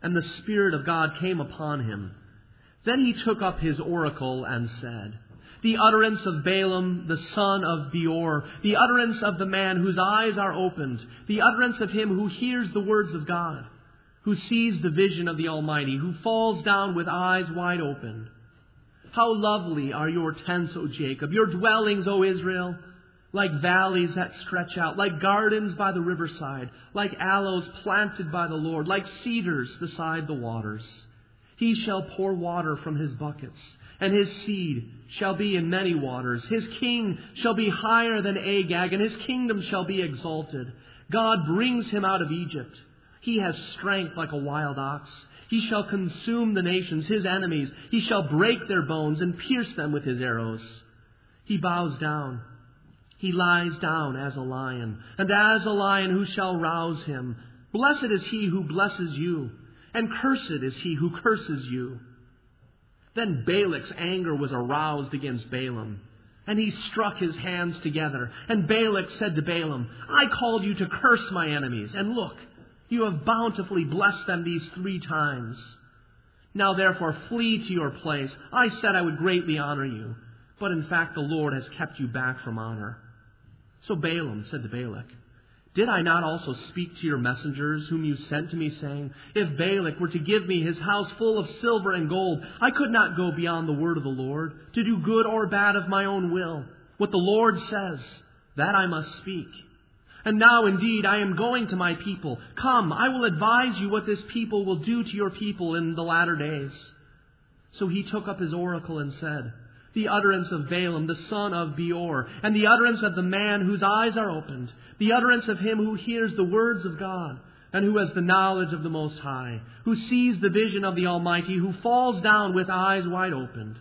and the Spirit of God came upon him. Then he took up his oracle and said, the utterance of Balaam, the son of Beor, the utterance of the man whose eyes are opened, the utterance of him who hears the words of God, who sees the vision of the Almighty, who falls down with eyes wide open. How lovely are your tents, O Jacob, your dwellings, O Israel, like valleys that stretch out, like gardens by the riverside, like aloes planted by the Lord, like cedars beside the waters. He shall pour water from his buckets, and his seed shall be in many waters. His king shall be higher than Agag, and his kingdom shall be exalted. God brings him out of Egypt. He has strength like a wild ox. He shall consume the nations, his enemies. He shall break their bones and pierce them with his arrows. He bows down. He lies down as a lion, and as a lion who shall rouse him? Blessed is he who blesses you, and cursed is he who curses you. Then Balak's anger was aroused against Balaam, and he struck his hands together. And Balak said to Balaam, I called you to curse my enemies, and look, you have bountifully blessed them these 3 times. Now therefore flee to your place. I said I would greatly honor you, but in fact the Lord has kept you back from honor. So Balaam said to Balak, did I not also speak to your messengers whom you sent to me, saying, if Balak were to give me his house full of silver and gold, I could not go beyond the word of the Lord, to do good or bad of my own will. What the Lord says, that I must speak. And now indeed I am going to my people. Come, I will advise you what this people will do to your people in the latter days. So he took up his oracle and said, the utterance of Balaam, the son of Beor, and the utterance of the man whose eyes are opened, the utterance of him who hears the words of God, and who has the knowledge of the Most High, who sees the vision of the Almighty, who falls down with eyes wide opened.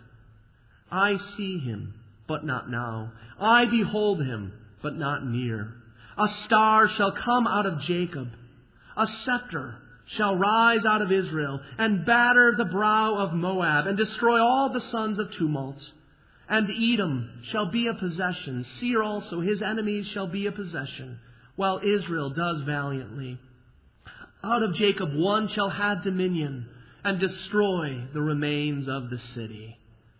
I see him, but not now. I behold him, but not near. A star shall come out of Jacob. A scepter shall rise out of Israel, and batter the brow of Moab, and destroy all the sons of tumult. And Edom shall be a possession. Seir also, his enemies, shall be a possession, while Israel does valiantly. Out of Jacob one shall have dominion, and destroy the remains of the city.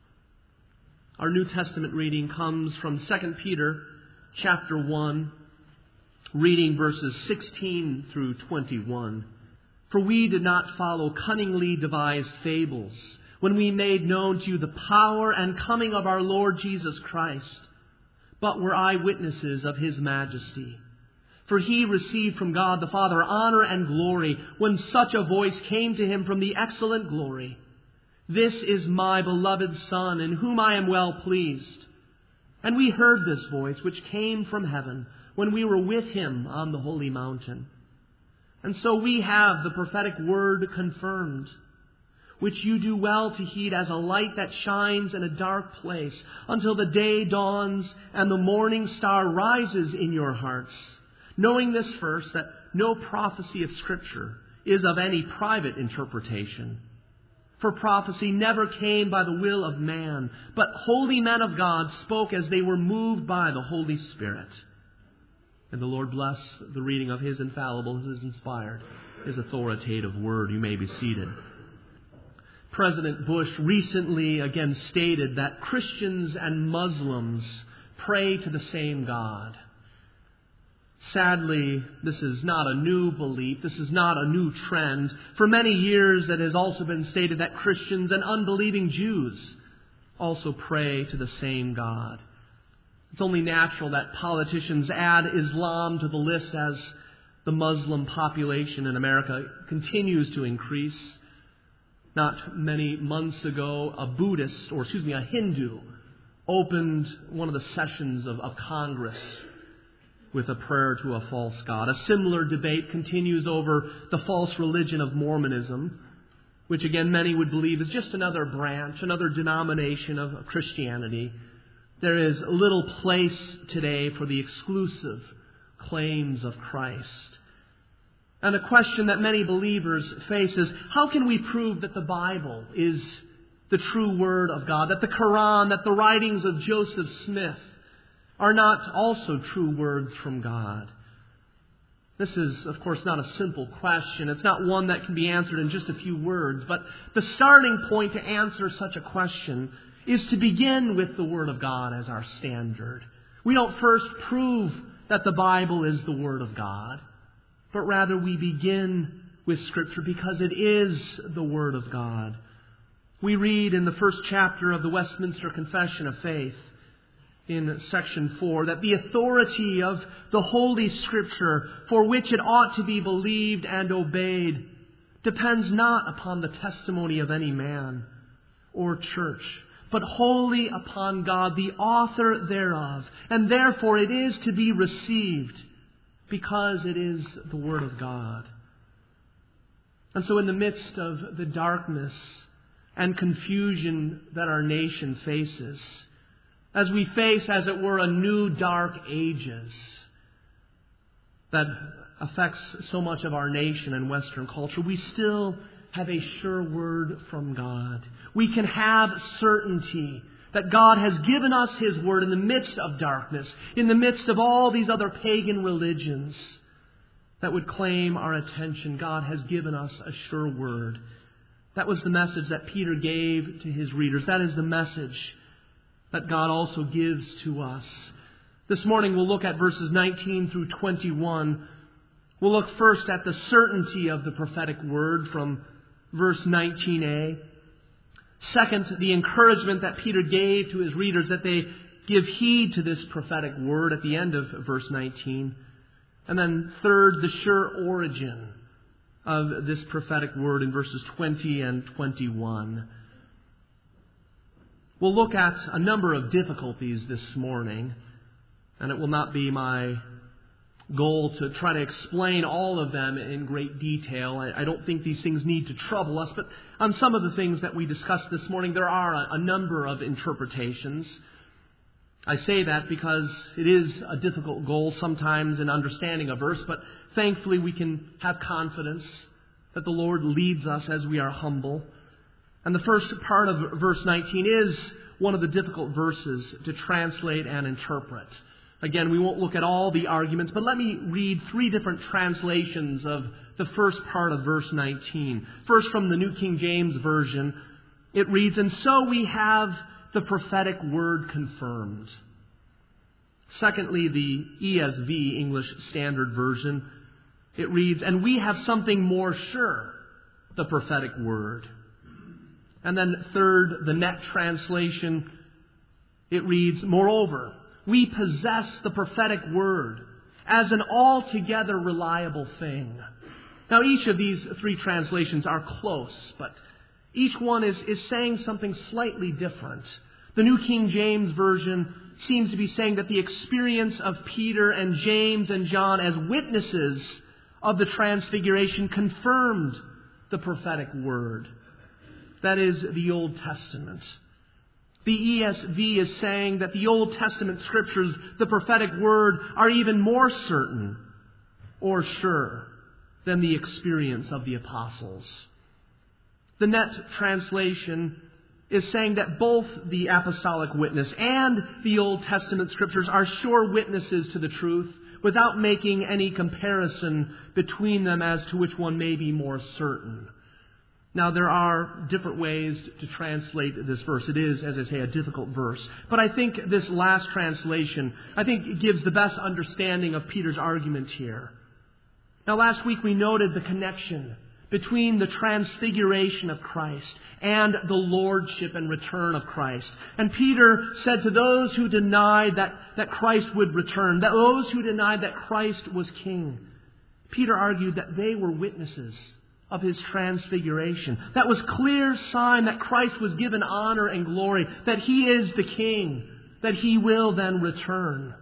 Our New Testament reading comes from 2 Peter chapter 1, reading verses 16 through 21. For we did not follow cunningly devised fables when we made known to you the power and coming of our Lord Jesus Christ, but were eyewitnesses of his majesty. For he received from God the Father honor and glory when such a voice came to him from the excellent glory. This is my beloved Son, in whom I am well pleased. And we heard this voice which came from heaven when we were with him on the holy mountain. And so we have the prophetic word confirmed, which you do well to heed as a light that shines in a dark place until the day dawns and the morning star rises in your hearts. Knowing this first, that no prophecy of Scripture is of any private interpretation. For prophecy never came by the will of man, but holy men of God spoke as they were moved by the Holy Spirit. And the Lord bless the reading of his infallible, his inspired, his authoritative word. You may be seated. President Bush recently again stated that Christians and Muslims pray to the same God. Sadly, this is not a new belief. This is not a new trend. For many years, it has also been stated that Christians and unbelieving Jews also pray to the same God. It's only natural that politicians add Islam to the list as the Muslim population in America continues to increase. Not many months ago, a Hindu, opened one of the sessions of Congress with a prayer to a false god. A similar debate continues over the false religion of Mormonism, which again many would believe is just another branch, another denomination of Christianity. There is little place today for the exclusive claims of Christ. And a question that many believers face is, how can we prove that the Bible is the true Word of God, that the Quran, that the writings of Joseph Smith are not also true words from God? This is, of course, not a simple question. It's not one that can be answered in just a few words. But the starting point to answer such a question is to begin with the Word of God as our standard. We don't first prove that the Bible is the Word of God, but rather we begin with Scripture because it is the Word of God. We read in the first chapter of the Westminster Confession of Faith, in section 4, that the authority of the Holy Scripture, for which it ought to be believed and obeyed, depends not upon the testimony of any man or church, but wholly upon God, the author thereof. And therefore it is to be received because it is the Word of God. And so in the midst of the darkness and confusion that our nation faces, as we face, as it were, a new dark ages that affects so much of our nation and Western culture, we still have a sure word from God. We can have certainty that God has given us His Word in the midst of darkness, in the midst of all these other pagan religions that would claim our attention. God has given us a sure word. That was the message that Peter gave to his readers. That is the message that God also gives to us. This morning we'll look at verses 19 through 21. We'll look first at the certainty of the prophetic word from verse 19a. Second, the encouragement that Peter gave to his readers that they give heed to this prophetic word at the end of verse 19. And then third, the sure origin of this prophetic word in verses 20 and 21. We'll look at a number of difficulties this morning, and it will not be my goal to try to explain all of them in great detail. I don't think these things need to trouble us, but on some of the things that we discussed this morning, there are a number of interpretations. I say that because it is a difficult goal sometimes in understanding a verse, but thankfully we can have confidence that the Lord leads us as we are humble. And the first part of verse 19 is one of the difficult verses to translate and interpret. Again, we won't look at all the arguments, but let me read three different translations of the first part of verse 19. First, from the New King James Version, it reads, "And so we have the prophetic word confirmed." Secondly, the ESV, English Standard Version, it reads, "And we have something more sure, the prophetic word." And then third, the Net translation, it reads, "Moreover, we possess the prophetic word as an altogether reliable thing." Now, each of these three translations are close, but each one is saying something slightly different. The New King James Version seems to be saying that the experience of Peter and James and John as witnesses of the transfiguration confirmed the prophetic word. That is the Old Testament. The ESV is saying that the Old Testament Scriptures, the prophetic word, are even more certain or sure than the experience of the apostles. The Net translation is saying that both the apostolic witness and the Old Testament Scriptures are sure witnesses to the truth without making any comparison between them as to which one may be more certain. Now, there are different ways to translate this verse. It is, as I say, a difficult verse. But I think this last translation, it gives the best understanding of Peter's argument here. Now, last week we noted the connection between the transfiguration of Christ and the lordship and return of Christ. And Peter said to those who denied that Christ would return, that those who denied that Christ was king, Peter argued that they were witnesses of His transfiguration. That was clear sign that Christ was given honor and glory, that He is the King, that He will then return.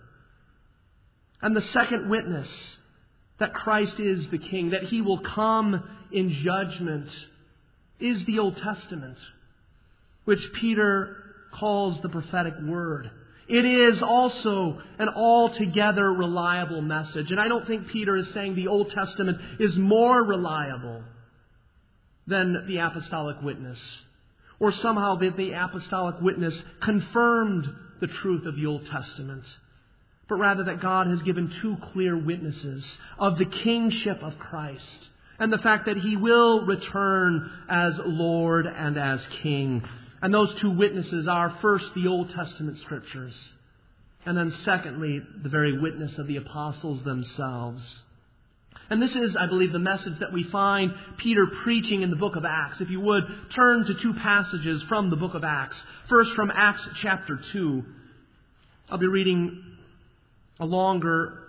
And the second witness, that Christ is the King, that He will come in judgment, is the Old Testament, which Peter calls the prophetic word. It is also an altogether reliable message. And I don't think Peter is saying the Old Testament is more reliable than the apostolic witness, or somehow that the apostolic witness confirmed the truth of the Old Testament. but rather that God has given two clear witnesses of the kingship of Christ and the fact that He will return as Lord and as King. And those two witnesses are, first, the Old Testament Scriptures, and then secondly, the very witness of the apostles themselves. And this is, I believe, the message that we find Peter preaching in the book of Acts. If you would, turn to two passages from the book of Acts. First, from Acts chapter 2. I'll be reading a longer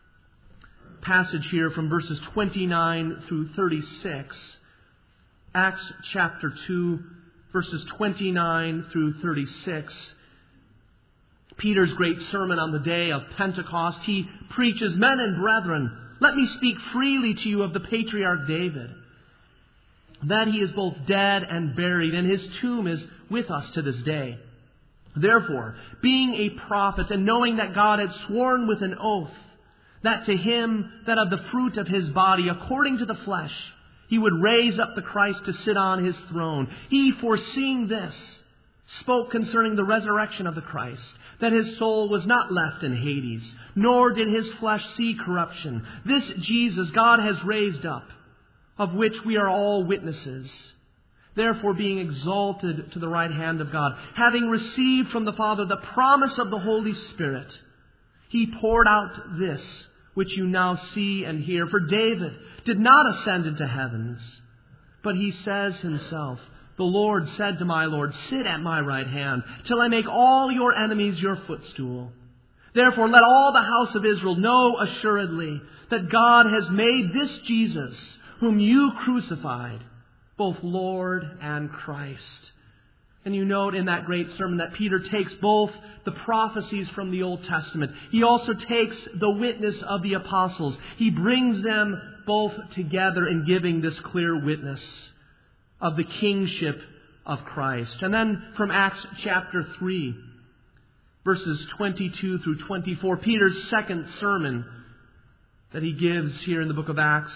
passage here from verses 29 through 36. Acts chapter 2, verses 29 through 36. Peter's great sermon on the day of Pentecost. He preaches, "Men and brethren, let me speak freely to you of the patriarch David, that he is both dead and buried, and his tomb is with us to this day. Therefore, being a prophet, and knowing that God had sworn with an oath, that to him that of the fruit of his body, according to the flesh, he would raise up the Christ to sit on his throne, he, foreseeing this, spoke concerning the resurrection of the Christ, that his soul was not left in Hades, nor did his flesh see corruption. This Jesus God has raised up, of which we are all witnesses. Therefore, being exalted to the right hand of God, having received from the Father the promise of the Holy Spirit, He poured out this, which you now see and hear. For David did not ascend into heavens, but he says himself, the Lord said to my Lord, sit at my right hand, till I make all your enemies your footstool. Therefore, let all the house of Israel know assuredly that God has made this Jesus, whom you crucified, both Lord and Christ." And you note in that great sermon that Peter takes both the prophecies from the Old Testament. He also takes the witness of the apostles. He brings them both together in giving this clear witness of the kingship of Christ. And then from Acts chapter 3, verses 22 through 24, Peter's second sermon that he gives here in the book of Acts.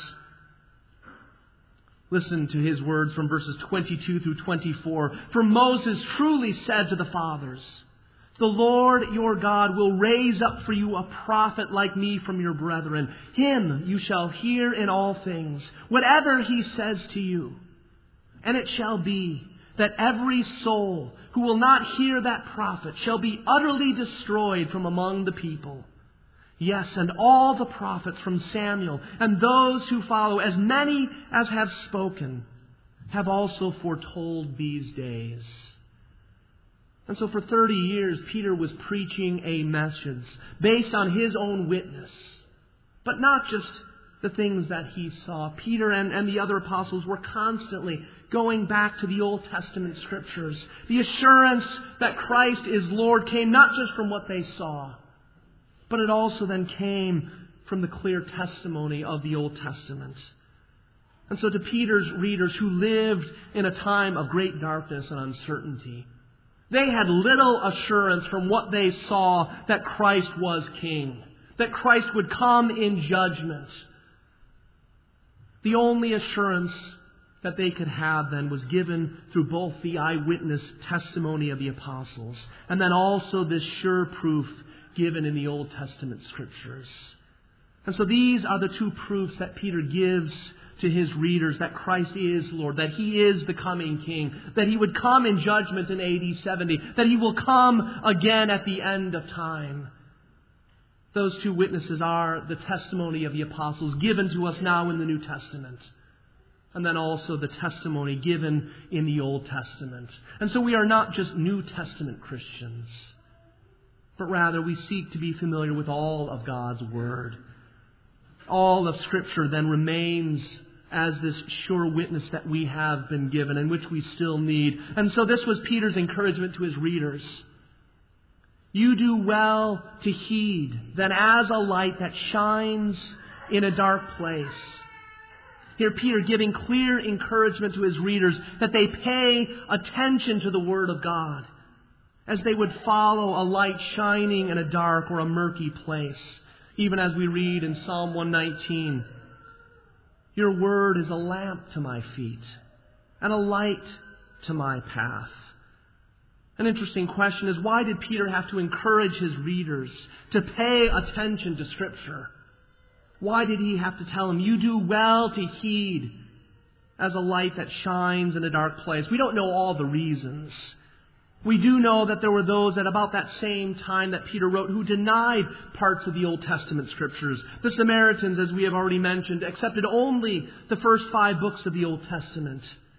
Listen to his words from verses 22 through 24. "For Moses truly said to the fathers, the Lord your God will raise up for you a prophet like me from your brethren. Him you shall hear in all things, whatever he says to you. And it shall be that every soul who will not hear that prophet shall be utterly destroyed from among the people. Yes, and all the prophets from Samuel and those who follow, as many as have spoken, have also foretold these days." And so for 30 years, Peter was preaching a message based on his own witness, but not just the things that he saw. Peter and the other apostles were constantly going back to the Old Testament Scriptures. The assurance that Christ is Lord came not just from what they saw, but it also then came from the clear testimony of the Old Testament. And so to Peter's readers who lived in a time of great darkness and uncertainty, they had little assurance from what they saw that Christ was King, that Christ would come in judgment. The only assurance that they could have then was given through both the eyewitness testimony of the apostles and then also this sure proof given in the Old Testament Scriptures. And so these are the two proofs that Peter gives to his readers that Christ is Lord, that He is the coming King, that He would come in judgment in AD 70, that He will come again at the end of time. Those two witnesses are the testimony of the apostles given to us now in the New Testament, and then also the testimony given in the Old Testament. And so we are not just New Testament Christians, but rather we seek to be familiar with all of God's Word. All of Scripture then remains as this sure witness that we have been given and which we still need. And so this was Peter's encouragement to his readers. "You do well to heed then as a light that shines in a dark place." Here Peter giving clear encouragement to his readers that they pay attention to the Word of God as they would follow a light shining in a dark or a murky place. Even as we read in Psalm 119, "Your word is a lamp to my feet and a light to my path." An interesting question is, why did Peter have to encourage his readers to pay attention to Scripture? Why did he have to tell them, you do well to heed as a light that shines in a dark place? We don't know all the reasons. We do know that there were those at about that same time that Peter wrote who denied parts of the Old Testament Scriptures. The Samaritans, as we have already mentioned, accepted only the first 5 books of the Old Testament.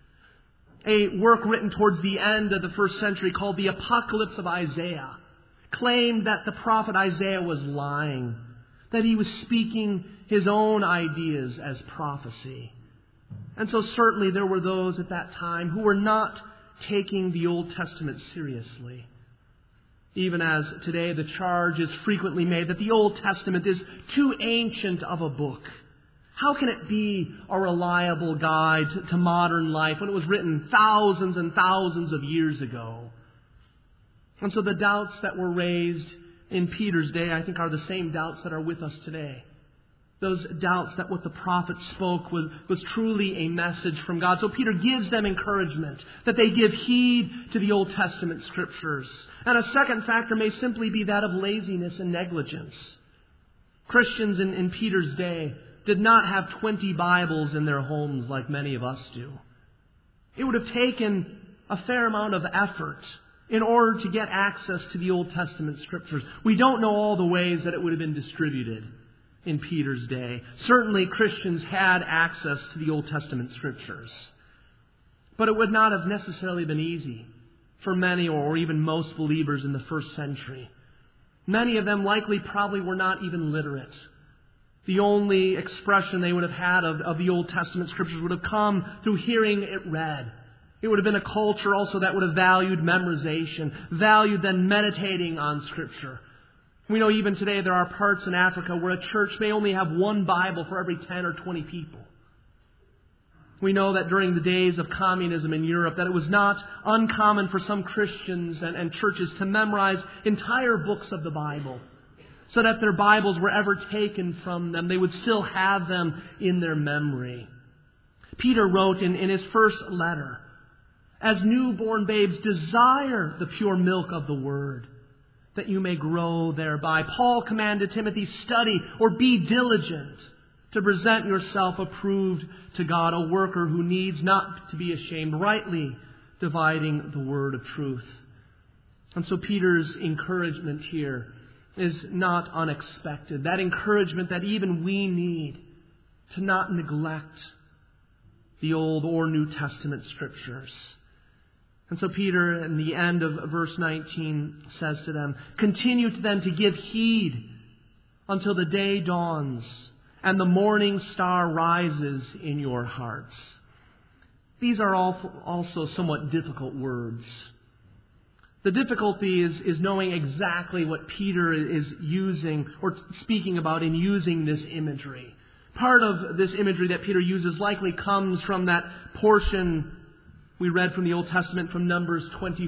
A work written towards the end of the first century called the Apocalypse of Isaiah claimed that the prophet Isaiah was lying, that he was speaking his own ideas as prophecy. And so certainly there were those at that time who were not taking the Old Testament seriously. Even as today the charge is frequently made that the Old Testament is too ancient of a book. How can it be a reliable guide to modern life when it was written thousands and thousands of years ago? And so the doubts that were raised in Peter's day, I think, are the same doubts that are with us today. Those doubts that what the prophet spoke was truly a message from God. So Peter gives them encouragement that they give heed to the Old Testament Scriptures. And a second factor may simply be that of laziness and negligence. Christians in Peter's day did not have 20 Bibles in their homes like many of us do. It would have taken a fair amount of effort in order to get access to the Old Testament Scriptures. We don't know all the ways that it would have been distributed in Peter's day. Certainly Christians had access to the Old Testament Scriptures. But it would not have necessarily been easy for many or even most believers in the first century. Many of them likely probably were not even literate. The only expression they would have had of the Old Testament Scriptures would have come through hearing it read. It would have been a culture also that would have valued memorization, valued then meditating on Scripture. We know even today there are parts in Africa where a church may only have one Bible for every 10 or 20 people. We know that during the days of communism in Europe that it was not uncommon for some Christians and churches to memorize entire books of the Bible, so that if their Bibles were ever taken from them, they would still have them in their memory. Peter wrote in his first letter, as newborn babes, desire the pure milk of the Word, that you may grow thereby. Paul commanded Timothy, study or be diligent to present yourself approved to God, a worker who needs not to be ashamed, rightly dividing the word of truth. And so Peter's encouragement here is not unexpected. That encouragement that even we need to not neglect the Old or New Testament Scriptures. And so Peter, in the end of verse 19, says to them, continue then to give heed until the day dawns and the morning star rises in your hearts. These are also somewhat difficult words. The difficulty is knowing exactly what Peter is using or speaking about in using this imagery. Part of this imagery that Peter uses likely comes from that portion we read from the Old Testament from Numbers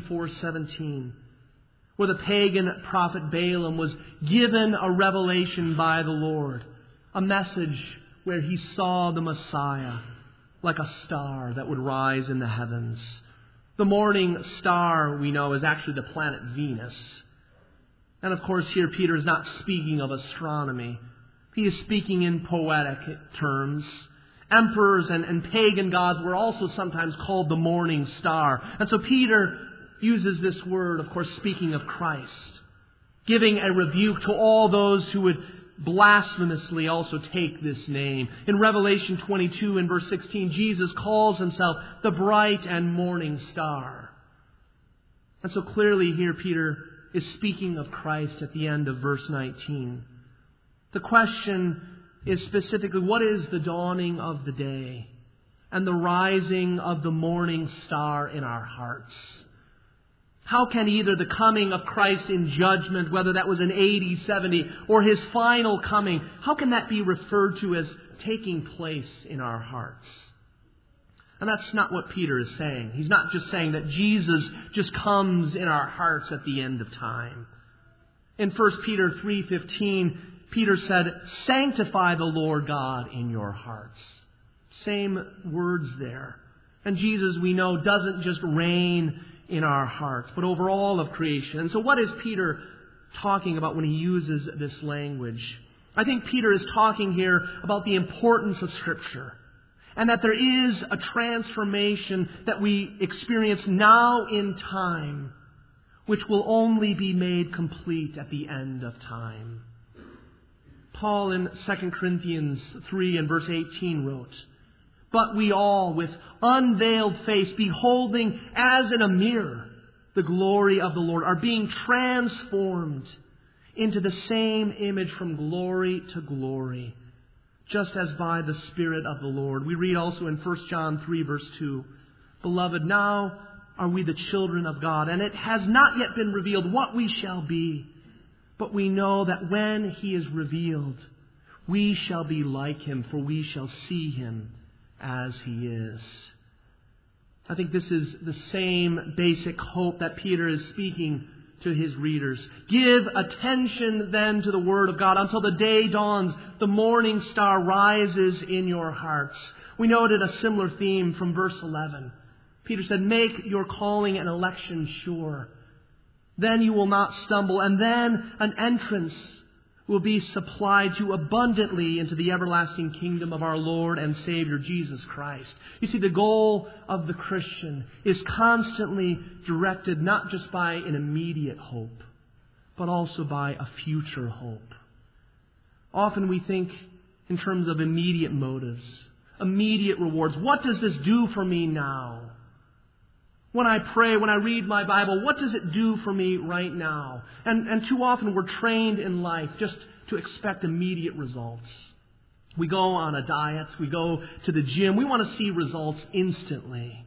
24:17, where the pagan prophet Balaam was given a revelation by the Lord, a message where he saw the Messiah like a star that would rise in the heavens. The morning star, we know, is actually the planet Venus. And of course here Peter is not speaking of astronomy. He is speaking in poetic terms. Emperors and pagan gods were also sometimes called the morning star. And so Peter uses this word, of course, speaking of Christ, giving a rebuke to all those who would blasphemously also take this name. In Revelation 22 and verse 16, Jesus calls himself the bright and morning star. And so clearly here Peter is speaking of Christ at the end of verse 19. The question is specifically, what is the dawning of the day and the rising of the morning star in our hearts? How can either the coming of Christ in judgment, whether that was in AD 70 or his final coming, how can that be referred to as taking place in our hearts? And that's not what Peter is saying. He's not just saying that Jesus just comes in our hearts at the end of time. In 1 Peter 3:15, Peter said, sanctify the Lord God in your hearts. Same words there. And Jesus, we know, doesn't just reign in our hearts, but over all of creation. And so what is Peter talking about when he uses this language? I think Peter is talking here about the importance of Scripture, and that there is a transformation that we experience now in time, which will only be made complete at the end of time. Paul in 2 Corinthians 3 and verse 18 wrote, "But we all, with unveiled face, beholding as in a mirror the glory of the Lord, are being transformed into the same image from glory to glory, just as by the Spirit of the Lord." We read also in 1 John 3 verse 2, "Beloved, now are we the children of God, and it has not yet been revealed what we shall be. But we know that when He is revealed, we shall be like Him, for we shall see Him as He is." I think this is the same basic hope that Peter is speaking to his readers. Give attention then to the Word of God until the day dawns, the morning star rises in your hearts. We noted a similar theme from verse 11. Peter said, "Make your calling and election sure. Then you will not stumble, and then an entrance will be supplied to abundantly into the everlasting kingdom of our Lord and Savior Jesus Christ." You see, the goal of the Christian is constantly directed not just by an immediate hope, but also by a future hope. Often we think in terms of immediate motives, immediate rewards. What does this do for me now? When I pray, when I read my Bible, what does it do for me right now? And too often we're trained in life just to expect immediate results. We go on a diet, we go to the gym, we want to see results instantly.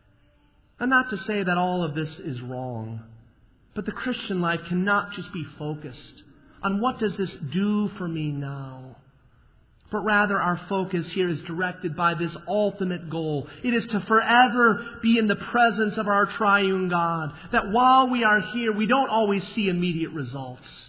And not to say that all of this is wrong, but the Christian life cannot just be focused on what does this do for me now. But rather our focus here is directed by this ultimate goal. It is to forever be in the presence of our triune God. That while we are here, we don't always see immediate results.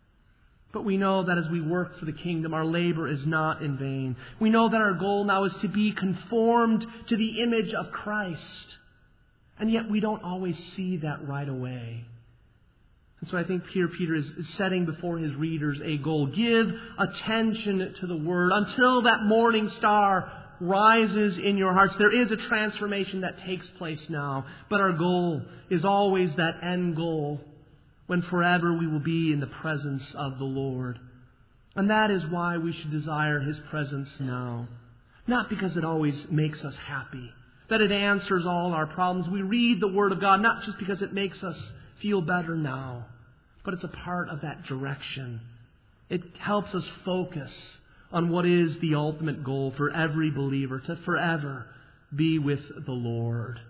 But we know that as we work for the kingdom, our labor is not in vain. We know that our goal now is to be conformed to the image of Christ. And yet we don't always see that right away. And so I think here Peter is setting before his readers a goal. Give attention to the Word until that morning star rises in your hearts. There is a transformation that takes place now, but our goal is always that end goal when forever we will be in the presence of the Lord. And that is why we should desire His presence now. Not because it always makes us happy, that it answers all our problems. We read the Word of God not just because it makes us feel better now, but it's a part of that direction. It helps us focus on what is the ultimate goal for every believer, to forever be with the Lord.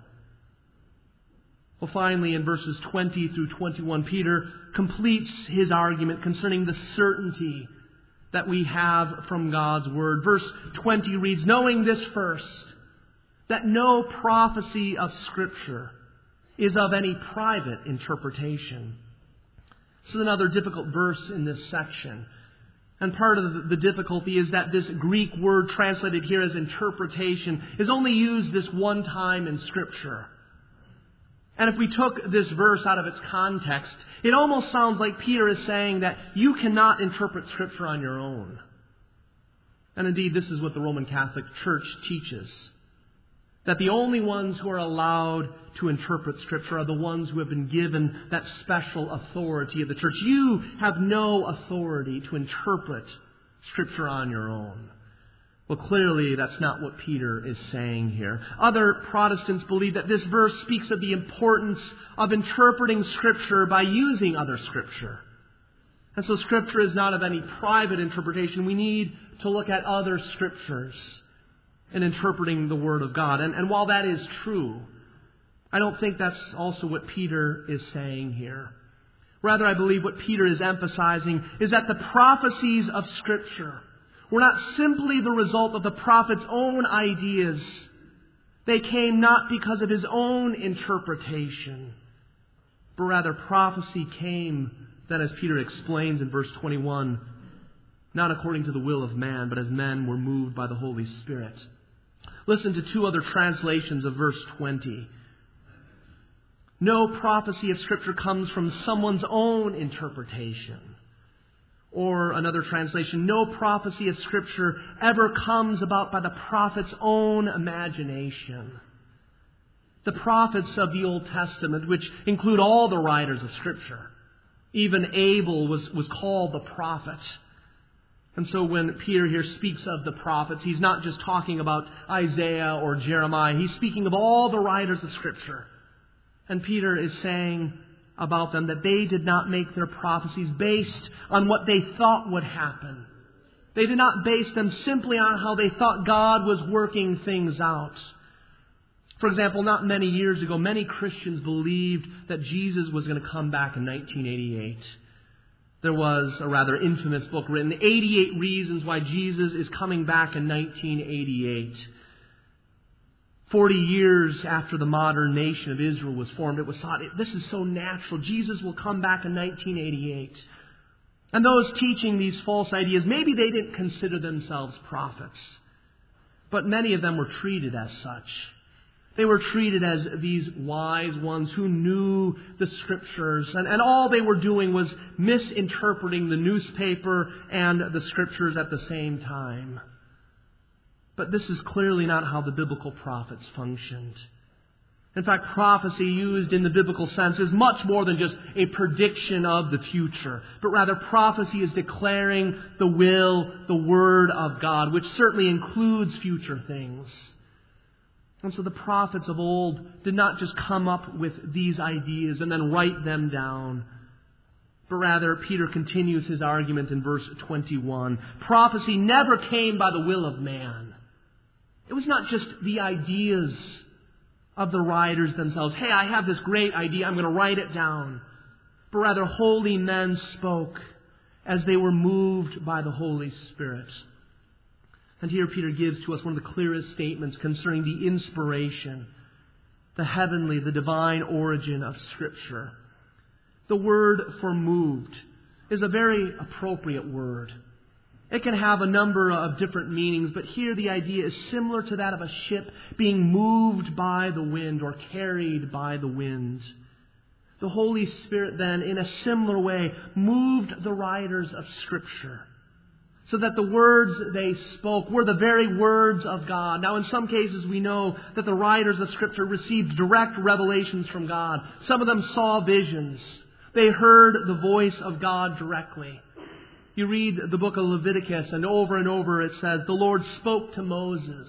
Well, finally, in verses 20 through 21, Peter completes his argument concerning the certainty that we have from God's Word. Verse 20 reads, "Knowing this first, that no prophecy of Scripture is of any private interpretation." This is another difficult verse in this section. And part of the difficulty is that this Greek word translated here as interpretation is only used this one time in Scripture. And if we took this verse out of its context, it almost sounds like Peter is saying that you cannot interpret Scripture on your own. And indeed, this is what the Roman Catholic Church teaches. That the only ones who are allowed to interpret Scripture are the ones who have been given that special authority of the church. You have no authority to interpret Scripture on your own. Well, clearly that's not what Peter is saying here. Other Protestants believe that this verse speaks of the importance of interpreting Scripture by using other Scripture. And so Scripture is not of any private interpretation. We need to look at other Scriptures in interpreting the Word of God. And while that is true, I don't think that's also what Peter is saying here. Rather, I believe what Peter is emphasizing is that the prophecies of Scripture were not simply the result of the prophet's own ideas. They came not because of his own interpretation, but rather prophecy came, then as Peter explains in verse 21, not according to the will of man, but as men were moved by the Holy Spirit. Listen to two other translations of verse 20. No prophecy of Scripture comes from someone's own interpretation. Or another translation, no prophecy of Scripture ever comes about by the prophet's own imagination. The prophets of the Old Testament, which include all the writers of Scripture, even Abel was called the prophet. And so when Peter here speaks of the prophets, he's not just talking about Isaiah or Jeremiah. He's speaking of all the writers of Scripture. And Peter is saying about them that they did not make their prophecies based on what they thought would happen. They did not base them simply on how they thought God was working things out. For example, not many years ago, many Christians believed that Jesus was going to come back in 1988. There was a rather infamous book written, 88 Reasons Why Jesus is Coming Back in 1988. 40 years after the modern nation of Israel was formed, it was thought, this is so natural. Jesus will come back in 1988. And those teaching these false ideas, maybe they didn't consider themselves prophets. But many of them were treated as such. They were treated as these wise ones who knew the Scriptures. And all they were doing was misinterpreting the newspaper and the Scriptures at the same time. But this is clearly not how the biblical prophets functioned. In fact, prophecy used in the biblical sense is much more than just a prediction of the future. But rather, prophecy is declaring the will, the Word of God, which certainly includes future things. And so the prophets of old did not just come up with these ideas and then write them down. But rather, Peter continues his argument in verse 21. Prophecy never came by the will of man. It was not just the ideas of the writers themselves. Hey, I have this great idea, I'm going to write it down. But rather, holy men spoke as they were moved by the Holy Spirit. And here Peter gives to us one of the clearest statements concerning the inspiration, the heavenly, the divine origin of Scripture. The word for moved is a very appropriate word. It can have a number of different meanings, but here the idea is similar to that of a ship being moved by the wind or carried by the wind. The Holy Spirit then, in a similar way, moved the writers of Scripture so that the words they spoke were the very words of God. Now, in some cases, we know that the writers of Scripture received direct revelations from God. Some of them saw visions. They heard the voice of God directly. You read the book of Leviticus, and over it says, the Lord spoke to Moses.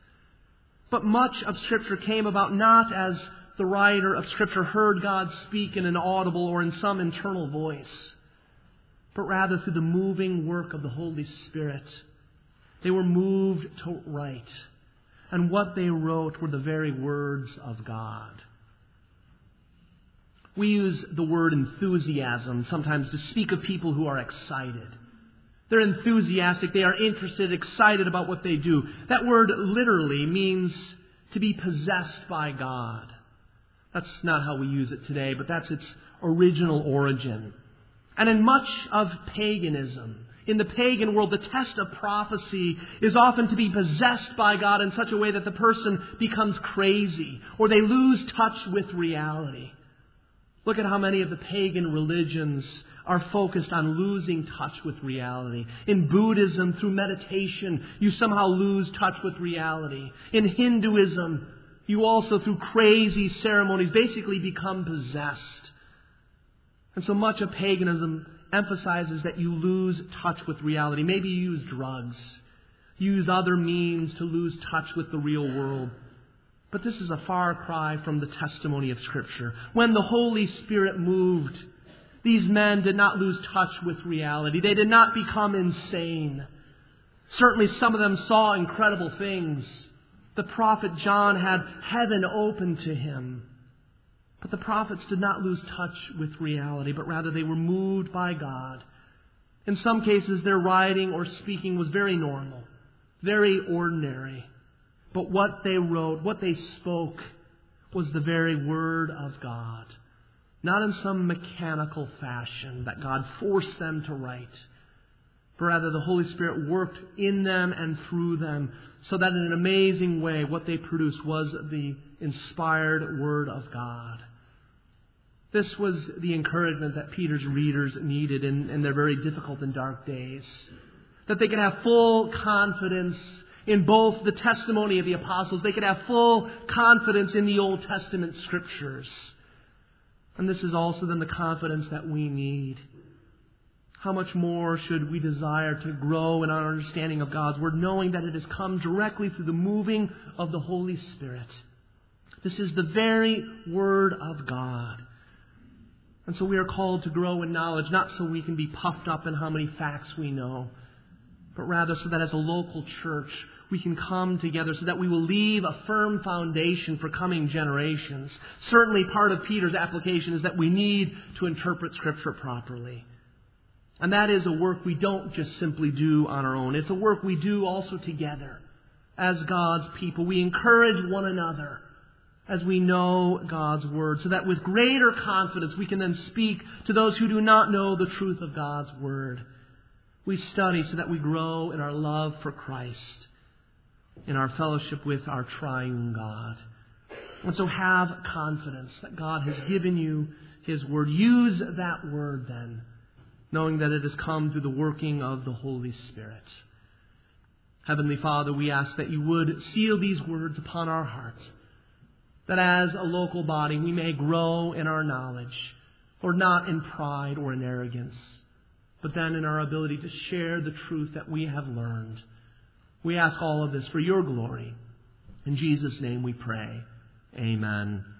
But much of Scripture came about not as the writer of Scripture heard God speak in an audible or in some internal voice, but rather through the moving work of the Holy Spirit. They were moved to write, and what they wrote were the very words of God. We use the word enthusiasm sometimes to speak of people who are excited. They're enthusiastic, they are interested, excited about what they do. That word literally means to be possessed by God. That's not how we use it today, but that's its original origin. And in much of paganism, in the pagan world, the test of prophecy is often to be possessed by God in such a way that the person becomes crazy or they lose touch with reality. Look at how many of the pagan religions are focused on losing touch with reality. In Buddhism, through meditation, you somehow lose touch with reality. In Hinduism, you also, through crazy ceremonies, basically become possessed. And so much of paganism emphasizes that you lose touch with reality. Maybe you use drugs, use other means to lose touch with the real world. But this is a far cry from the testimony of Scripture. When the Holy Spirit moved, these men did not lose touch with reality. They did not become insane. Certainly some of them saw incredible things. The prophet John had heaven open to him. But the prophets did not lose touch with reality, but rather they were moved by God. In some cases, their writing or speaking was very normal, very ordinary. But what they wrote, what they spoke, was the very Word of God. Not in some mechanical fashion that God forced them to write, but rather the Holy Spirit worked in them and through them so that in an amazing way what they produced was the inspired Word of God. This was the encouragement that Peter's readers needed in their very difficult and dark days. That they could have full confidence in both the testimony of the apostles. They could have full confidence in the Old Testament scriptures. And this is also then the confidence that we need. How much more should we desire to grow in our understanding of God's Word, knowing that it has come directly through the moving of the Holy Spirit. This is the very Word of God. And so we are called to grow in knowledge, not so we can be puffed up in how many facts we know, but rather so that as a local church we can come together so that we will leave a firm foundation for coming generations. Certainly part of Peter's application is that we need to interpret Scripture properly. And that is a work we don't just simply do on our own. It's a work we do also together as God's people. We encourage one another as we know God's Word, so that with greater confidence we can then speak to those who do not know the truth of God's Word. We study so that we grow in our love for Christ, in our fellowship with our triune God. And so have confidence that God has given you His Word. Use that Word then, knowing that it has come through the working of the Holy Spirit. Heavenly Father, we ask that you would seal these words upon our hearts, that as a local body we may grow in our knowledge, Lord, not in pride or in arrogance, but then in our ability to share the truth that we have learned. We ask all of this for your glory. In Jesus' name we pray. Amen.